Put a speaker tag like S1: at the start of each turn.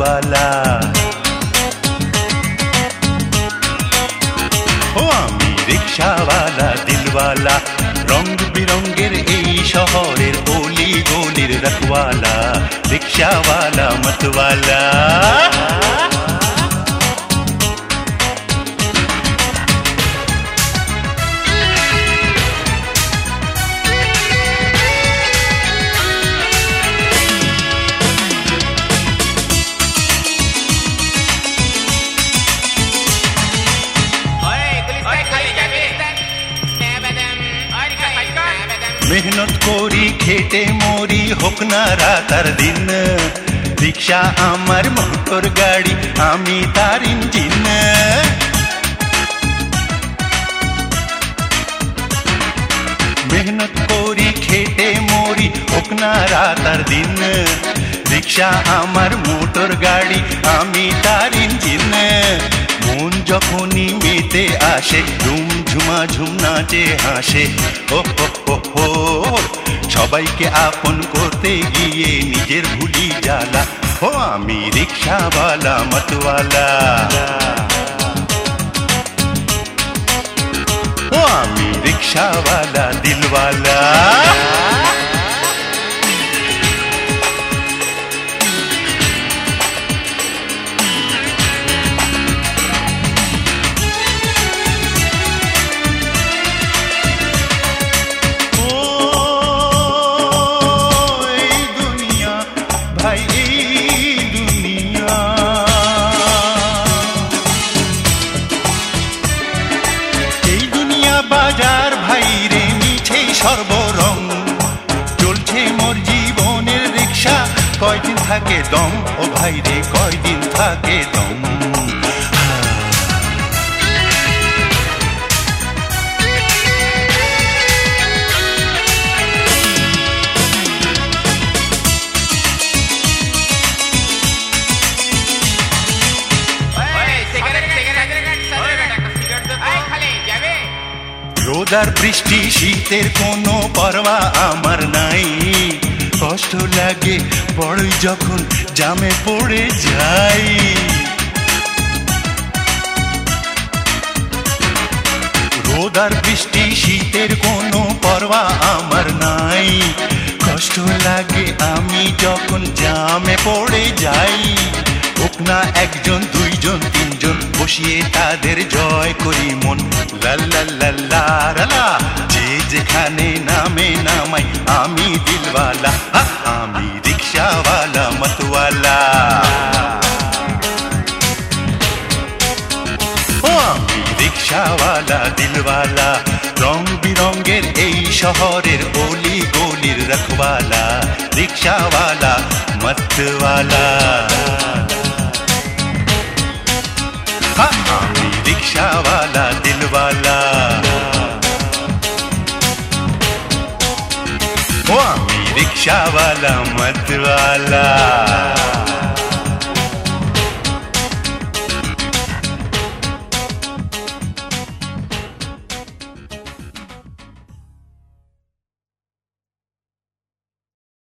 S1: मतवाला। ও আমি রিকশাওয়ালা দিলওয়ালা, রং বিরঙ্গের এই শহরের অলি গলির রখওয়ালা, রিকশাওয়ালা मतवाला। मेहनत करी खेटे मरी होक ना रात और दिन, रिक्शा आमार मोटर गाड़ी आमी तार इंजिन। मेहनत करी खेटे मरी होक ना रात और दिन, रिक्शा आमार मोटर गाड़ी आमी तार इंजिन। মন যখনই মেতে আসে ঝুম ঝুমাঝুম নাচে হাসে, ও হো হো সবাইকে আপন করতে গিয়ে নিজের ভুলি জ্বালা। ও আমি রিকশাওয়ালা मतवाला। ও আমি রিকশাওয়ালা দিলওয়ালা। বাজার ভাইরে মিছে সর্বরং, চলছে মোর জীবনের রিক্সা, কয়দিন থাকে দম ও ভাইরে কয়দিন থাকে দম। রোদার বৃষ্টি শীতের কোনো পরোয়া আমার নাই, কষ্ট লাগে বড়ই যখন জামে পড়ে যাই। রোদার বৃষ্টি শীতের কোনো পরোয়া আমার নাই, কষ্ট লাগে আমি যখন জামে পড়ে যাই। হোক না একজন দুইজন তিনজন বসিয়ে তাদের জয় করি মন, লাল্লা লাল্লা রালা, যে যেখানে নামে নামাই আমি দিলওয়ালা, আমি রিকশাওয়ালা मतवाला। ও আমি রিকশাওয়ালা দিলওয়ালা, রং বিরঙ্গের এই শহরের অলি গলির রখওয়ালা, রিকশাওয়ালা मतवाला। আমি রিকশাওয়ালা দিলওয়ালা। ও আমি রিকশাওয়ালা मतवाला।